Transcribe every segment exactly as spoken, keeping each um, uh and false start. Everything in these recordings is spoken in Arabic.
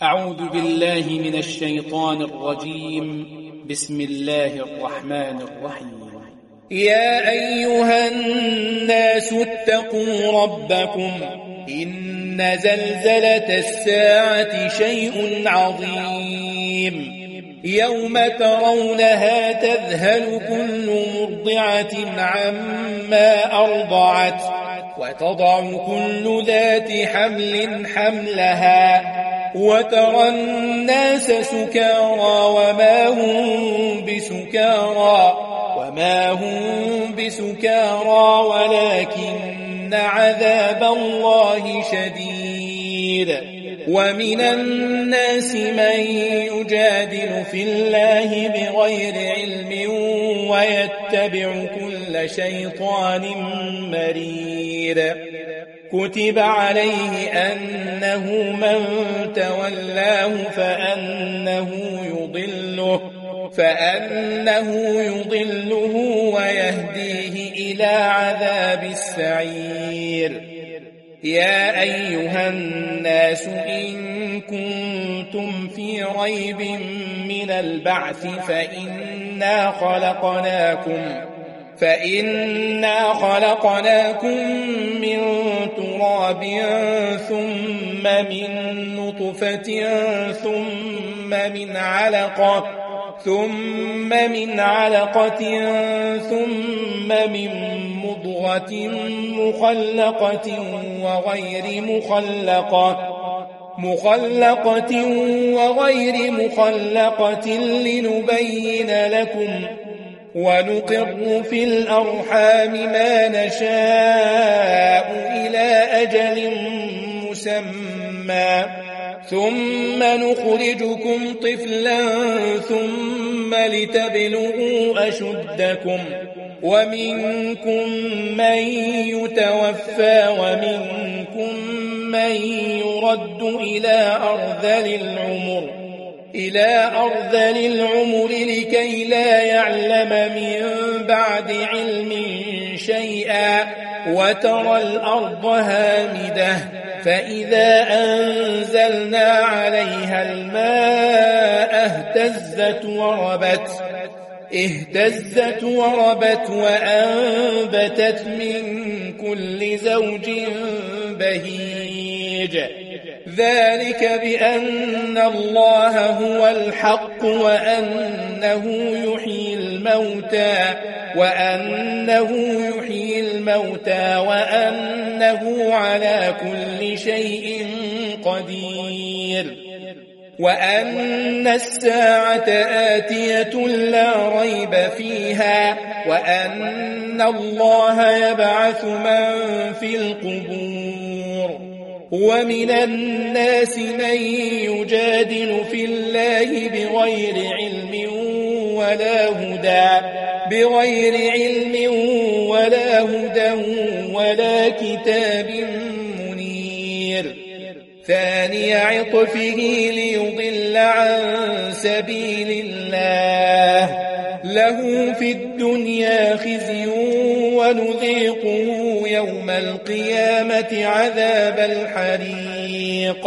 أعوذ بالله من الشيطان الرجيم. بسم الله الرحمن الرحيم. يا أيها الناس اتقوا ربكم إن زلزلة الساعة شيء عظيم يوم ترونها تذهل كل مرضعة عما أرضعت وتضع كل ذات حمل حملها وترى الناس سكارى وما هم بسكارى وما هم بسكارى ولكن عذاب الله شديد. ومن الناس من يجادل في الله بغير علم ويتبع كل شيطان مريد. كتب عليه أنه من تولاه فأنه يضله فأنه يضله ويهديه إلى عذاب السعير. يا أيها الناس إن كنتم في ريب من البعث فإنا خلقناكم فإنا خلقناكم من تراب ثم من نطفة ثم من علقة ثم من علقة ثم من مضغة مخلقة وغير مخلقة مخلقة وغير مخلقة لنبين لكم ونقر في الأرحام ما نشاء إلى أجل مسمى ثم نخرجكم طفلا ثم لتبلغوا أشدكم ومنكم من يتوفى ومنكم من يرد إلى أرذل العمر إلى أرذل العمر لكي لا يعلم من بعد علم شيئا وترى الأرض هامدة فإذا أنزلنا عليها الماء اهتزت وربت اهتزت وربت وأنبتت من كل زوج بهيج. ذلك بأن الله هو الحق وأنه يحيي الموتى وأنه يحيي الموتى وأنه على كل شيء قدير وأن الساعة آتية لا ريب فيها وأن الله يبعث من في القبور. ومن الناس من يجادل في الله بغير علم ولا هدى بغير علم ولا هدى ولا كتاب منير. ثاني عطفه ليضل عن سبيل الله له في الدنيا خزي ونذيقه يوم القيامة عذاب الحريق.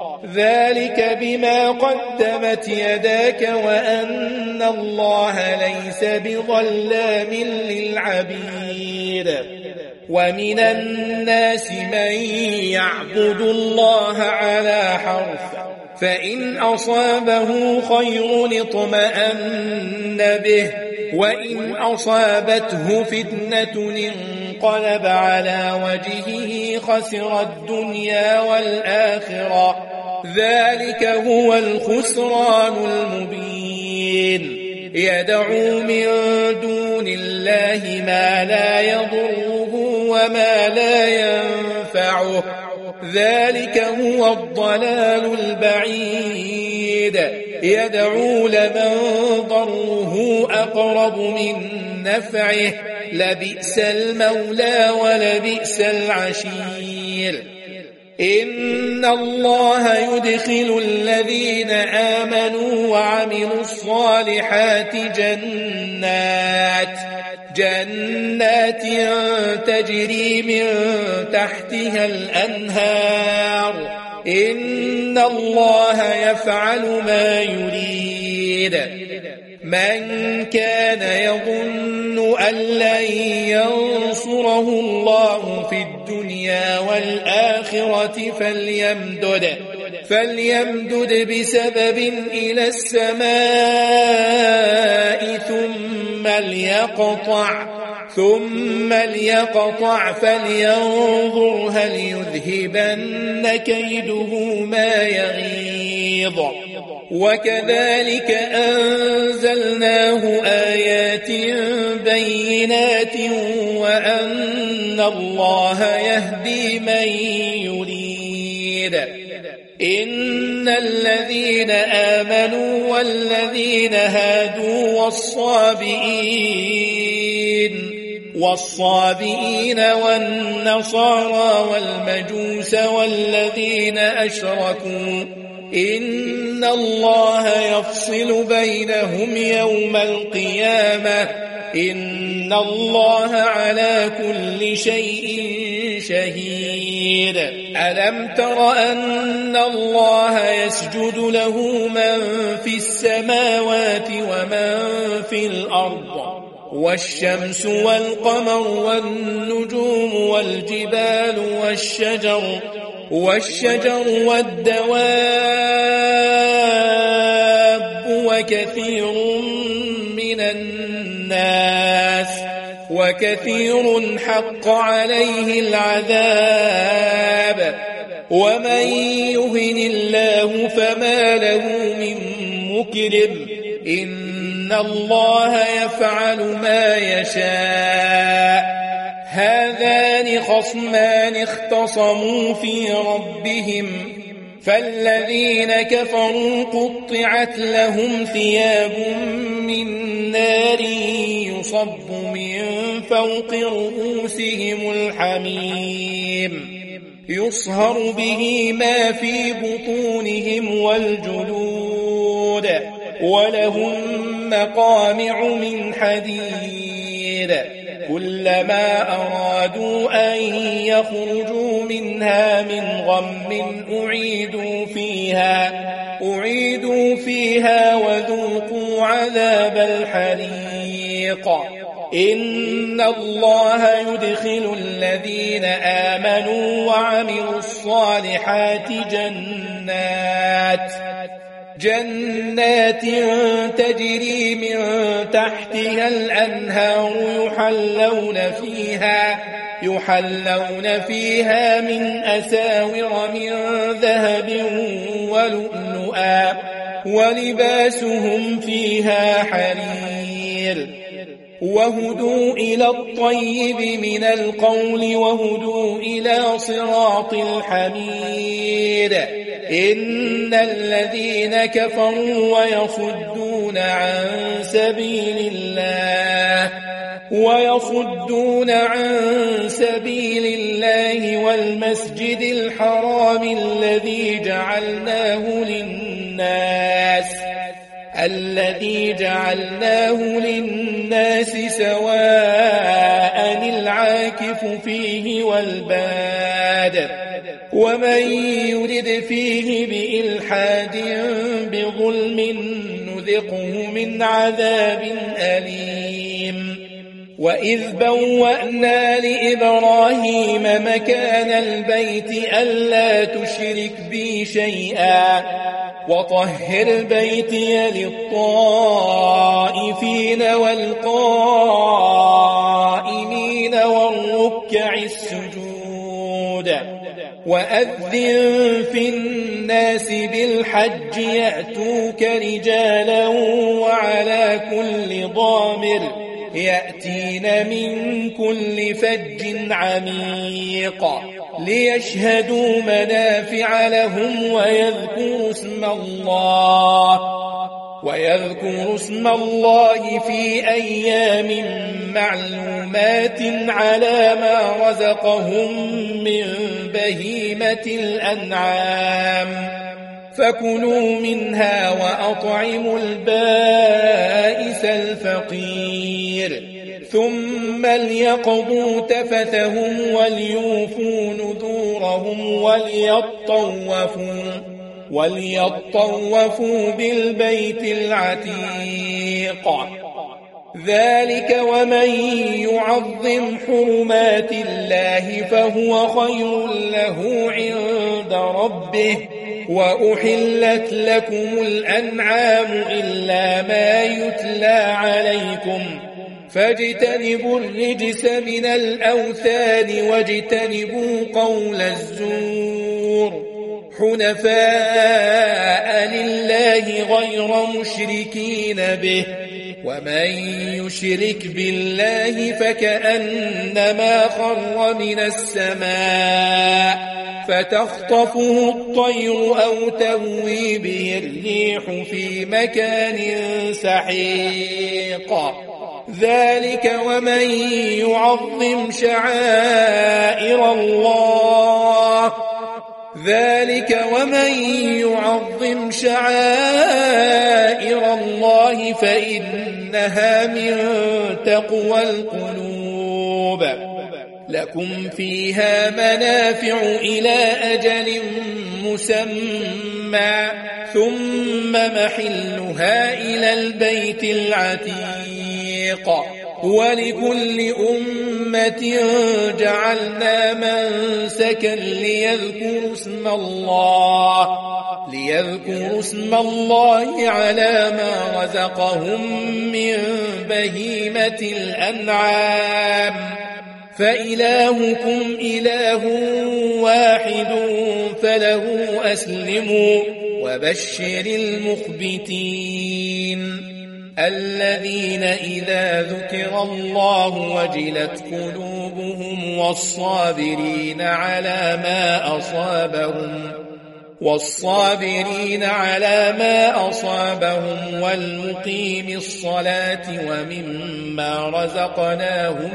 ذلك بما قدمت يداك وأن الله ليس بظلام للعبيد. ومن الناس من يعبد الله على حرف فإن أصابه خير اطمأن به وإن أصابته فتنة انقلب على وجهه خسر الدنيا والآخرة ذلك هو الخسران المبين. يدعو من دون الله ما لا يضره وما لا ينفعه ذلك هو الضلال البعيد. يدعو لمن ضره أقرب من نفعه لبئس المولى ولبئس العشير. إن الله يدخل الذين آمنوا وعملوا الصالحات جنات جنات تجري من تحتها الأنهار إن الله يفعل ما يريد من كان يظن أن لن ينصره الله في الدنيا والآخرة فليمدد فليمدد بسبب إلى السماء ثم ليقطع ثم ليقطع فلينظر هل يذهبن كيده ما يغيظ وكذلك أنزلناه آيات بينات وأن الله يهدي من يريد إن الذين آمنوا والذين هادوا والصابئين والصابئين والنصارى والمجوس والذين أشركوا إن الله يفصل بينهم يوم القيامة إن الله على كل شيء شهيد ألم تر أن الله يسجد له من في السماوات ومن في الأرض والشمس والقمر والنجوم والجبال والشجر والشجر والدواب وكثير من الناس وكثير حق عليه العذاب ومن يهن الله فما له من مكرم إن الله يفعل ما يشاء هذان خصمان اختصموا في ربهم فالذين كفروا قطعت لهم ثياب من نار يصب من فوق رؤوسهم الحميم يصهر به ما في بطونهم والجلود ولهم مقامع من حديد كلما أرادوا أن يخرجوا منها من غم أعيدوا فيها أعيدوا فيها وذوقوا عذاب الحريق إن الله يدخل الذين آمنوا وعملوا الصالحات جنات جنات تجري من تحتها الأنهار يحلون فيها يحلون فيها من أساور من ذهب ولؤلؤا ولباسهم فيها حرير وهدوا إلى الطيب من القول وهدوا إلى صراط الحميد إن الذين كفروا ويصدون عن سبيل الله ويصدون عن سبيل الله والمسجد الحرام الذي جعلناه للناس الذي جعلناه للناس سواء العاكف فيه والباد ومن يرد فيه بإلحاد بظلم نذقه من عذاب أليم وإذ بوأنا لإبراهيم مكان البيت ألا تشرك بي شيئا وطهر بيتي للطائفين والقائمين والركع السجود وأذن في الناس بالحج يأتوك رجالا وعلى كل ضامر يأتين من كل فج عميق ليشهدوا منافع لهم ويذكروا اسم الله ويذكروا اسم الله في أيام معلومات على ما رزقهم من بهيمة الأنعام فكلوا منها وأطعموا البائس الفقير ثم ليقضوا تفثهم وليوفوا نذورهم وليطوفوا, وليطوفوا بالبيت العتيق. ذلك ومن يعظم حرمات الله فهو خير له عند ربه. وأحلت لكم الأنعام إلا ما يتلى عليكم فاجتنبوا الرجس من الأوثان واجتنبوا قول الزور حنفاء لله غير مشركين به. ومن يشرك بالله فكأنما خر من السماء فتخطفه الطير أو تهوي به الريح في مكان سحيق. ذلك ومن يعظم شعائر الله ذلك ومن يعظم شعائر الله فإنها من تقوى القلوب. لكم فيها منافع إلى أجل مسمى ثم محلها إلى البيت العتيق. ولكل أمة جعلنا منسكا ليذكروا اسم الله ليذكروا اسم الله على ما رزقهم من بهيمة الأنعام فإلهكم إله واحد فله أسلموا وبشر المخبتين الذين إذا ذكر الله وجلت قلوبهم والصابرين على ما أصابهم والصابرين على ما أصابهم والمقيم الصلاة ومما رزقناهم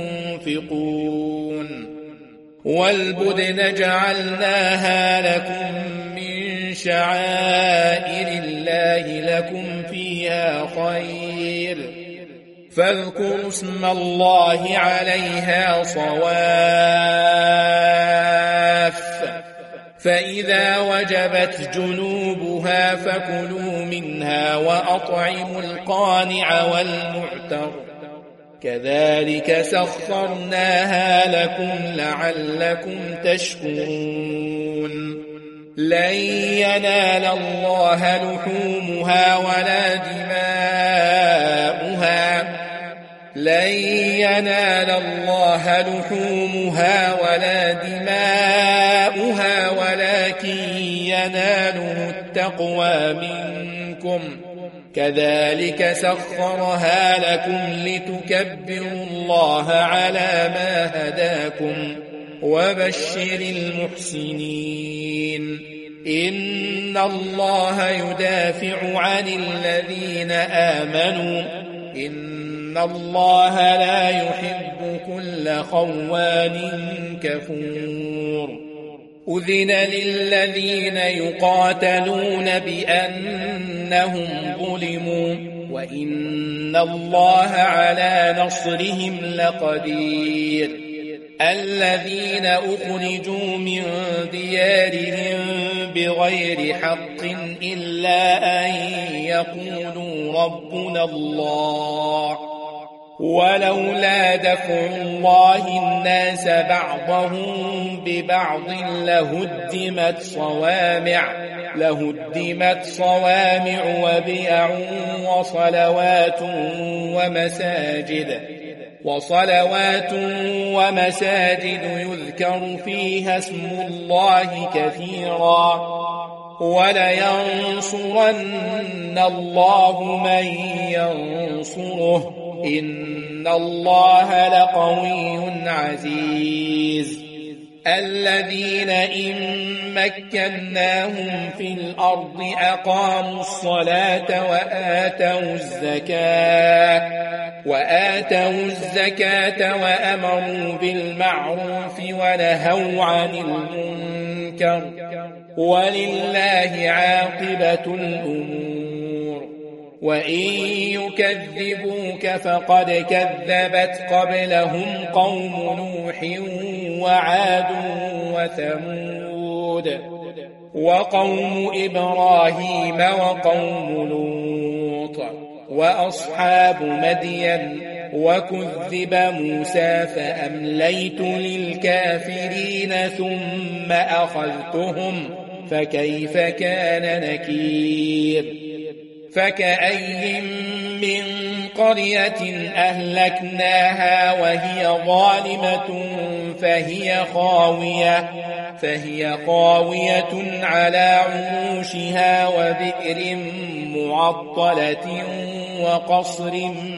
ينفقون. والبدن جعلناها لكم من شعائر الله لكم فيها خير فاذكروا اسم الله عليها صواف. فإذا وجبت جنوبها فكلوا منها وأطعموا القانع والمعتر كذلك سخرناها لكم لعلكم تشكرون. لن ينال الله لحومها ولا دماؤها لن ينال الله لحومها ولا دماؤها ولكن يناله التقوى منكم كذلك سخرها لكم لتكبروا الله على ما هداكم وبشر المحسنين. إن الله يدافع عن الذين آمنوا إن الله لا يحب كل خوان كفور. أذن للذين يقاتلون بأنهم ظلموا وإن الله على نصرهم لقدير. الذين أخرجوا من ديارهم بغير حق إلا أن يقولوا ربنا الله ولولا دفع الله الناس بعضهم ببعض لهدمت صوامع لهدمت صوامع وبيع وصلوات ومساجد وصلوات ومساجد يذكر فيها اسم الله كثيرا ولينصرن الله من ينصره إن الله لقوي عزيز. الذين إن مكناهم في الأرض أقاموا الصلاة وآتوا الزكاة وآتوا الزكاة وأمروا بالمعروف ونهوا عن المنكر ولله عاقبة الأمور. وإن يكذبوك فقد كذبت قبلهم قوم نوح وعاد وثمود وقوم إبراهيم وقوم لوط وأصحاب مدين وكذب موسى فأمليت للكافرين ثم أخذتهم فكيف كان نكير فكأي من قرية أهلكناها وهي ظالمة فهي خاوية فهي خاوية على عروشها وبئر معطلة وقصر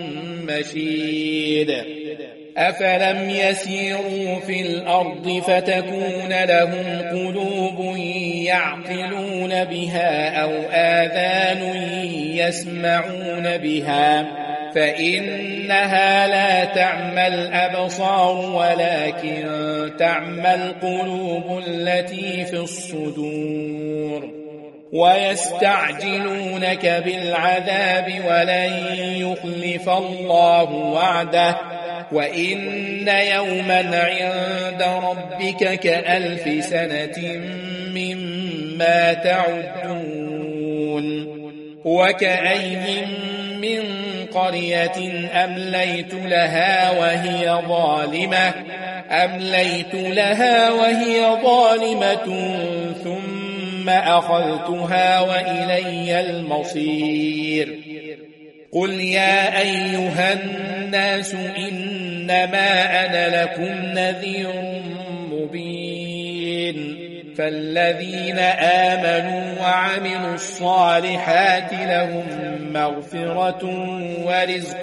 مشيد أفلم يسيروا في الأرض فتكون لهم قلوب يعقلون بها أو آذان يسمعون بها فإنها لا تعمى الأبصار ولكن تعمى القلوب التي في الصدور ويستعجلونك بالعذاب ولن يخلف الله وعده وإن يوما عند ربك كألف سنة مما تعدون وكأي من قرية أمليت لها وهي ظالمة أمليت لها وهي ظالمة ثم أخذتها وإلي المصير قل يا أيها الناس إنما أنا لكم نذير مبين فالذين آمنوا وعملوا الصالحات لهم مغفرة ورزق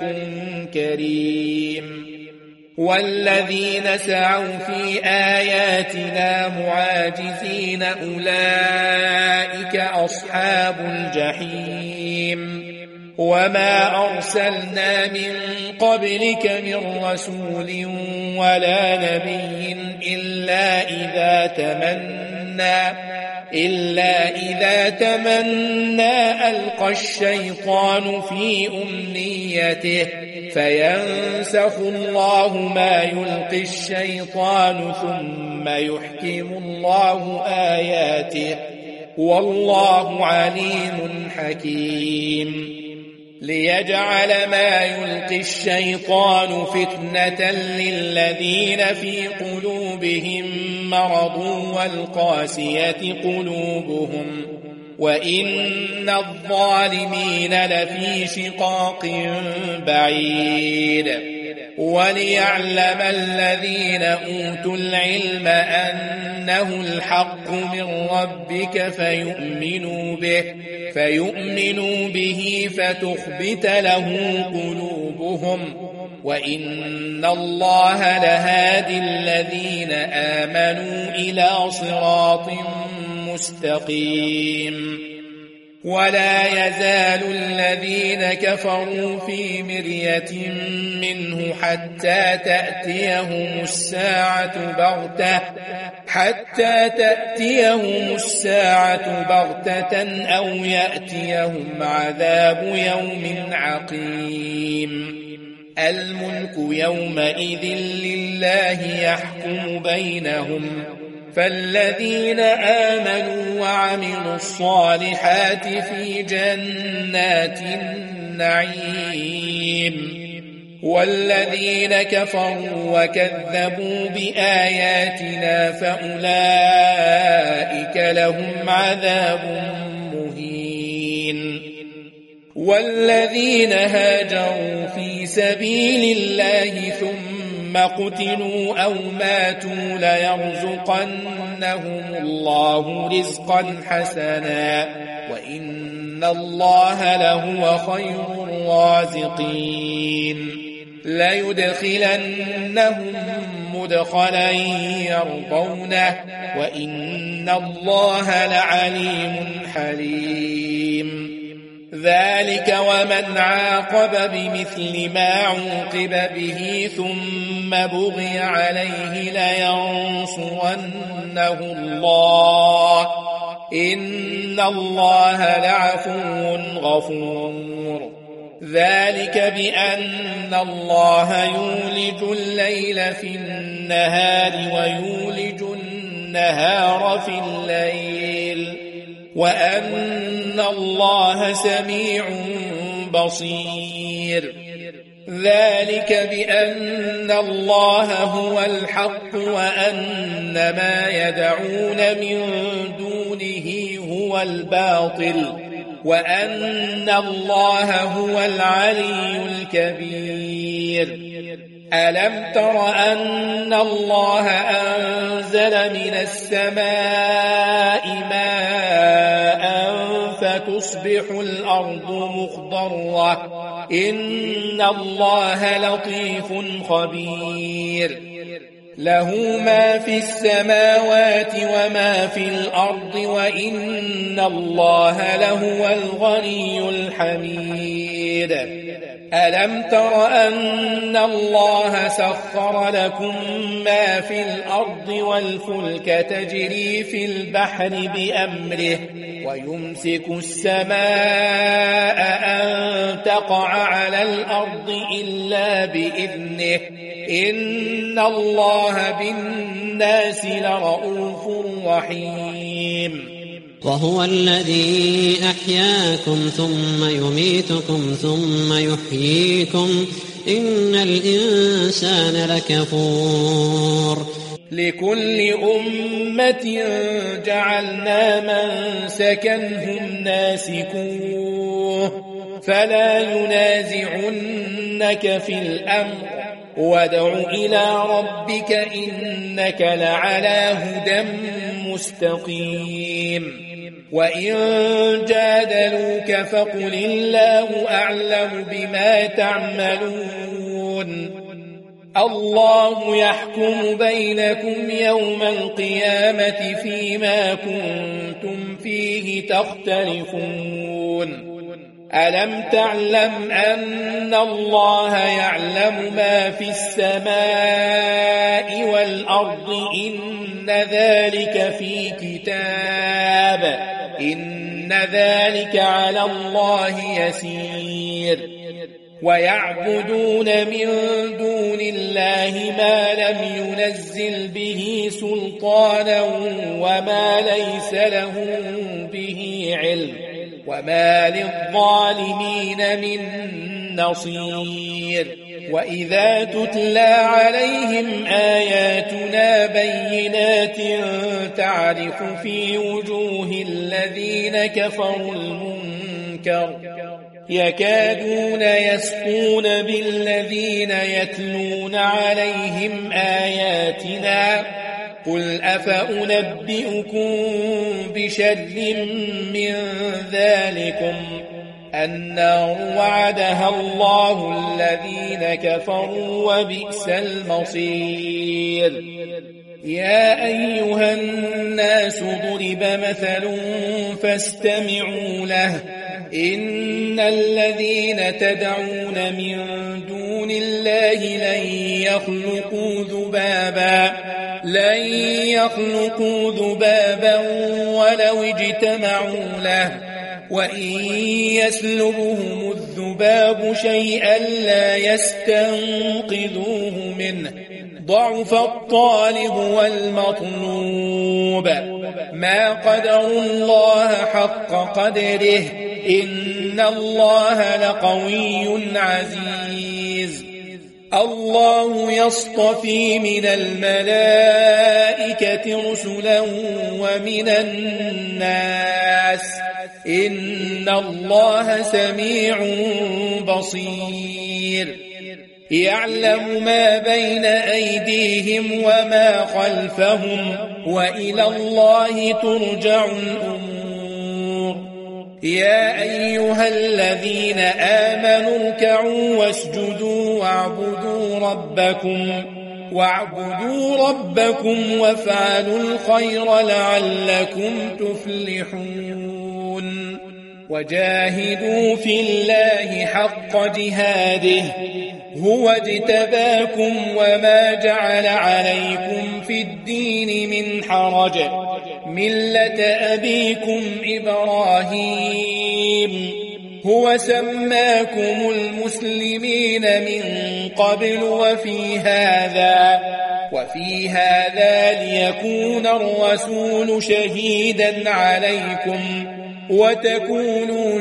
كريم والذين سعوا في آياتنا معاجزين أولئك أصحاب الجحيم وما أرسلنا من قبلك من رسول ولا نبي إلا إذا تمنى إلا إذا تمنى ألقى الشيطان في أمنيته فينسخ الله ما يلقي الشيطان ثم يحكم الله آياته والله عليم حكيم ليجعل ما يلقي الشيطان فتنة للذين في قلوبهم مرض والقاسية قلوبهم وإن الظالمين لفي شقاق بعيد وليعلم الذين أوتوا العلم أنه الحق من ربك فيؤمنوا به فيؤمنوا به فتخبت له قلوبهم وإن الله لهادي الذين آمنوا إلى صراط مستقيم ولا يزال الذين كفروا في مرية منه حتى تأتيهم الساعة بغتة حتى تأتيهم الساعة بغتة أو يأتيهم عذاب يوم عقيم الملك يومئذ لله يحكم بينهم فالذين آمنوا وعملوا الصالحات في جنات النعيم والذين كفروا وكذبوا بآياتنا فأولئك لهم عذاب مهين والذين هاجروا في سبيل الله ثم قتلوا أو ماتوا ليرزقنهم الله رزقا حسنا وإن الله لهو خير الرازقين ليدخلنهم مدخلا يرضونه وإن الله لعليم حليم ذلك ومن عاقب بمثل ما عوقب به ثم بغي عليه لينصرنه الله إن الله لعفو غفور. ذلك بأن الله يولج الليل في النهار ويولج النهار في الليل وأن الله سميع بصير. ذلك بأن الله هو الحق وأن ما يدعون من دونه هو الباطل وأن الله هو العلي الكبير. ألم تر أن الله أنزل من السماء ماء فتصبح الأرض مخضرة إن الله لطيف خبير. له ما في السماوات وما في الأرض وإن الله لهو الغني الحميد. ألم تر أن الله سخر لكم ما في الأرض والفلك تجري في البحر بأمره ويمسك السماء أن تقع على الأرض إلا بإذنه إن الله بالناس لرؤوف رحيم. وهو الذي أحياكم ثم يميتكم ثم يحييكم إن الإنسان لكفور. لكل أمة جعلنا منسكنهم ناسكوه فلا ينازعنك في الأمر وادع إلى ربك إنك لعلى هدى مستقيم. وإن جادلوك فقل الله أعلم بما تعملون. الله يحكم بينكم يوم القيامة فيما كنتم فيه تختلفون. ألم تعلم أن الله يعلم ما في السماء والأرض إن ذلك في كتاب إن ذلك على الله يسير. ويعبدون من دون الله ما لم ينزل به سلطانا وما ليس لهم به علم وما للظالمين من نصير. وإذا تتلى عليهم آياتنا بينات تعرف في وجوه الذين كفروا المنكر يكادون يسقون بالذين يتلون عليهم آياتنا قل أفأنبئكم بشر من ذلكم النار وعدها الله الذين كفروا وبئس المصير. يا أيها الناس ضرب مثل فاستمعوا له إن الذين تدعون من دون الله لن يخلقوا ذبابا لن يخلقوا ذبابا ولو اجتمعوا له وإن يسلبهم الذباب شيئا لا يستنقذوه منه ضعف الطالب والمطلوب. ما قدروا الله حق قدره إن الله لقوي عزيز. الله يصطفي من الملائكة رسلا ومن الناس إن الله سميع بصير. يعلم ما بين أيديهم وما خلفهم وإلى الله ترجع الأمور. يا أيها الذين آمنوا اركعوا واسجدوا واعبدوا ربكم واعبدوا ربكم وافعلوا الخير لعلكم تفلحون. وجاهدوا في الله حق جهاده هو اجتباكم وما جعل عليكم في الدين من حرج ملة أبيكم إبراهيم هو سماكم المسلمين من قبل وفي هذا وفي هذا ليكون الرسول شهيدا عليكم وتكونوا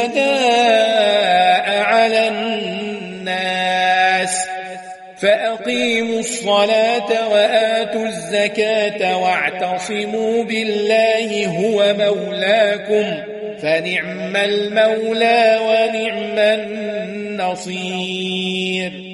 شهداء على الناس فأقيموا الصلاة وآتوا الزكاة واعتصموا بالله هو مولاكم فنعم المولى ونعم النصير.